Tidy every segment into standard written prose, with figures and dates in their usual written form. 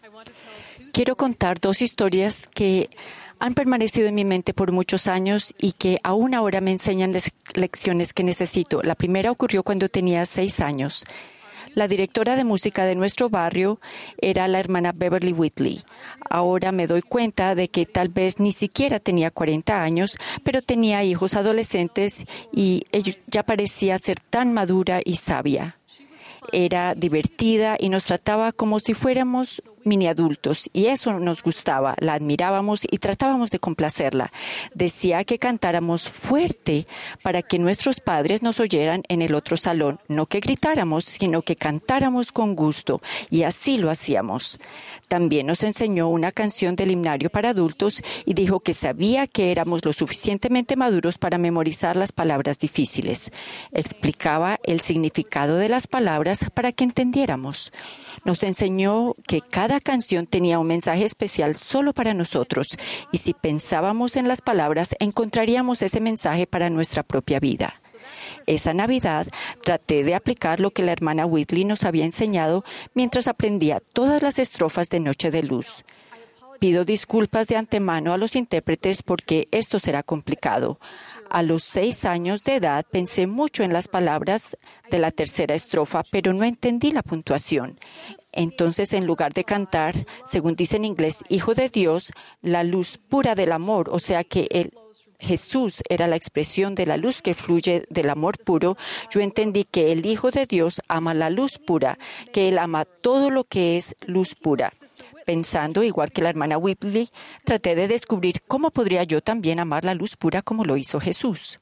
Quiero contar dos historias que han permanecido en mi mente por muchos años y que aún ahora me enseñan las lecciones que necesito. La primera ocurrió cuando tenía 6 años. La directora de música de nuestro barrio era la hermana Beverly Whitley. Ahora me doy cuenta de que tal vez ni siquiera tenía 40 años, pero tenía hijos adolescentes y ella ya parecía ser tan madura y sabia. Era divertida y nos trataba como si fuéramos mini adultos, y eso nos gustaba. La admirábamos y tratábamos de complacerla. Decía que cantáramos fuerte para que nuestros padres nos oyeran en el otro salón. No que gritáramos, sino que cantáramos con gusto, y así lo hacíamos. También nos enseñó una canción del himnario para adultos y dijo que sabía que éramos lo suficientemente maduros para memorizar las palabras difíciles. Explicaba el significado de las palabras para que entendiéramos. Nos enseñó que cada canción tenía un mensaje especial solo para nosotros, y si pensábamos en las palabras, encontraríamos ese mensaje para nuestra propia vida. Esa Navidad traté de aplicar lo que la hermana Whitley nos había enseñado mientras aprendía todas las estrofas de Noche de Luz. Pido disculpas de antemano a los intérpretes porque esto será complicado. A los 6 años de edad pensé mucho en las palabras de la tercera estrofa, pero no entendí la puntuación. Entonces, en lugar de cantar, según dice en inglés, Hijo de Dios, la luz pura del amor, o sea que Jesús era la expresión de la luz que fluye del amor puro, yo entendí que el Hijo de Dios ama la luz pura, que Él ama todo lo que es luz pura. Pensando, igual que la hermana Whitley, traté de descubrir cómo podría yo también amar la luz pura como lo hizo Jesús.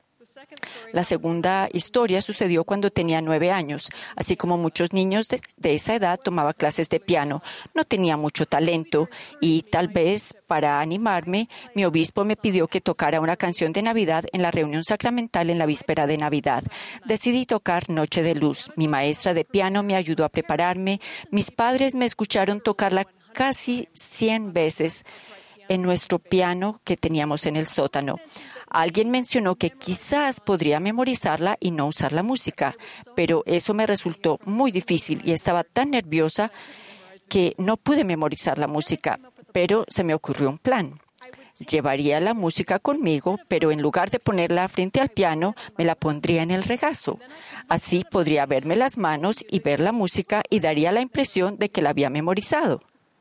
La segunda historia sucedió cuando tenía 9 años. Así como muchos niños de esa edad, tomaba clases de piano. No tenía mucho talento y tal vez para animarme, mi obispo me pidió que tocara una canción de Navidad en la reunión sacramental en la víspera de Navidad. Decidí tocar Noche de Luz. Mi maestra de piano me ayudó a prepararme. Mis padres me escucharon tocarla casi 100 veces en nuestro piano que teníamos en el sótano. Alguien mencionó que quizás podría memorizarla y no usar la música, pero eso me resultó muy difícil y estaba tan nerviosa que no pude memorizar la música. Pero se me ocurrió un plan. Llevaría la música conmigo, pero en lugar de ponerla frente al piano, me la pondría en el regazo. Así podría verme las manos y ver la música y daría la impresión de que la había memorizado.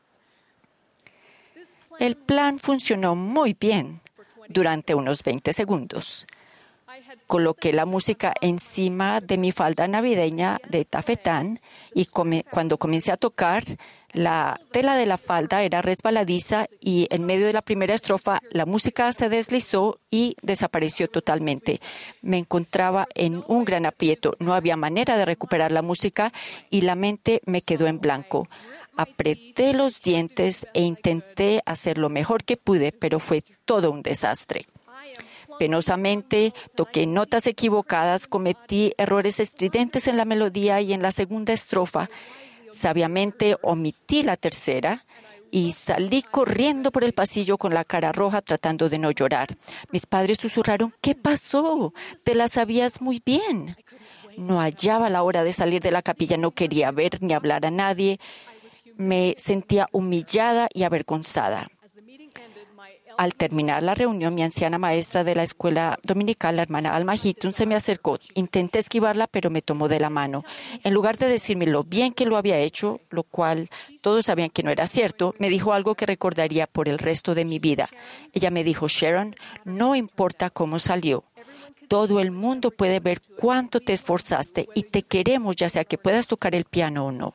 El plan funcionó muy bien durante unos 20 segundos. Coloqué la música encima de mi falda navideña de tafetán y cuando comencé a tocar, la tela de la falda era resbaladiza y en medio de la primera estrofa la música se deslizó y desapareció totalmente. Me encontraba en un gran aprieto. No había manera de recuperar la música y la mente me quedó en blanco. Apreté los dientes e intenté hacer lo mejor que pude, pero fue todo un desastre. Penosamente, toqué notas equivocadas, cometí errores estridentes en la melodía y en la segunda estrofa. Sabiamente omití la tercera y salí corriendo por el pasillo con la cara roja tratando de no llorar. Mis padres susurraron, ¿qué pasó? Te la sabías muy bien. No hallaba la hora de salir de la capilla, no quería ver ni hablar a nadie. Me sentía humillada y avergonzada. Al terminar la reunión, mi anciana maestra de la escuela dominical, la hermana Alma Hitton, se me acercó. Intenté esquivarla, pero me tomó de la mano. En lugar de decirme lo bien que lo había hecho, lo cual todos sabían que no era cierto, me dijo algo que recordaría por el resto de mi vida. Ella me dijo, Sharon, no importa cómo salió. Todo el mundo puede ver cuánto te esforzaste y te queremos, ya sea que puedas tocar el piano o no.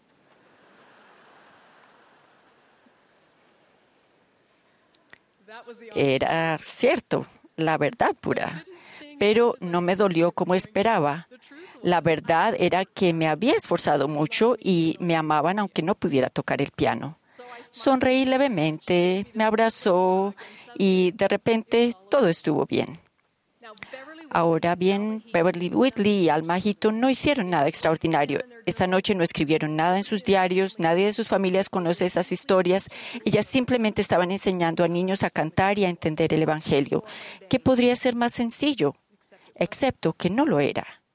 Era cierto, la verdad pura, pero no me dolió como esperaba. La verdad era que me había esforzado mucho y me amaban aunque no pudiera tocar el piano. Sonreí levemente, me abrazó y de repente todo estuvo bien. Ahora bien, Beverly Whitley y Alma Hitton no hicieron nada extraordinario. Esa noche no escribieron nada en sus diarios, nadie de sus familias conoce esas historias. Ellas simplemente estaban enseñando a niños a cantar y a entender el Evangelio. ¿Qué podría ser más sencillo? Excepto que no lo era.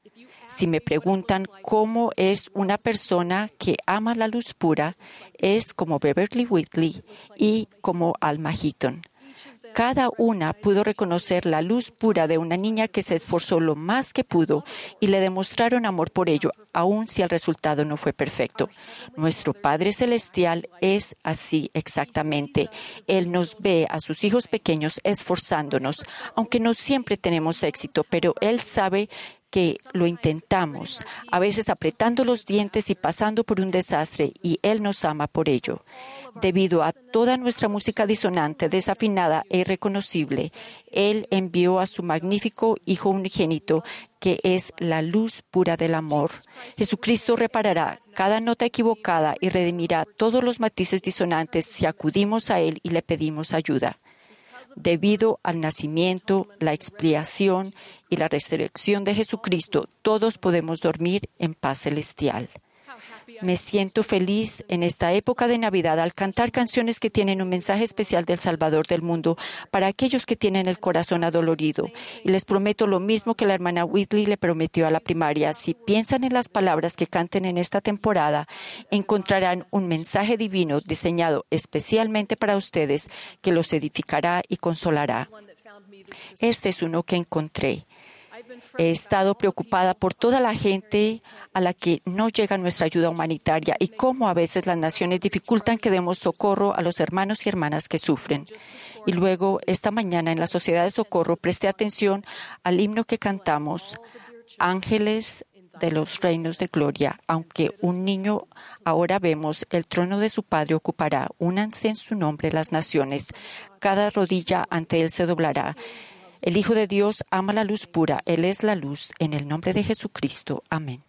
Si me preguntan cómo es una persona que ama la luz pura, es como Beverly Whitley y como Alma Heaton. Cada una pudo reconocer la luz pura de una niña que se esforzó lo más que pudo y le demostraron amor por ello, aun si el resultado no fue perfecto. Nuestro Padre Celestial es así exactamente. Él nos ve a sus hijos pequeños esforzándonos, aunque no siempre tenemos éxito, pero Él sabe que lo intentamos, a veces apretando los dientes y pasando por un desastre, y Él nos ama por ello. Debido a toda nuestra música disonante, desafinada e irreconocible, Él envió a su magnífico Hijo unigénito, que es la luz pura del amor. Jesucristo reparará cada nota equivocada y redimirá todos los matices disonantes si acudimos a Él y le pedimos ayuda. Debido al nacimiento, la expiación y la resurrección de Jesucristo, todos podemos dormir en paz celestial. Me siento feliz en esta época de Navidad al cantar canciones que tienen un mensaje especial del Salvador del mundo para aquellos que tienen el corazón adolorido. Y les prometo lo mismo que la hermana Whitley le prometió a la primaria. Si piensan en las palabras que canten en esta temporada, encontrarán un mensaje divino diseñado especialmente para ustedes que los edificará y consolará. Este es uno que encontré. He estado preocupada por toda la gente a la que no llega nuestra ayuda humanitaria y cómo a veces las naciones dificultan que demos socorro a los hermanos y hermanas que sufren. Y luego, esta mañana en la Sociedad de Socorro, presté atención al himno que cantamos, Ángeles de los Reinos de Gloria. Aunque un niño ahora vemos, el trono de su Padre ocupará. Únanse en su nombre las naciones. Cada rodilla ante Él se doblará. El Hijo de Dios ama la luz pura. Él es la luz. En el nombre de Jesucristo. Amén.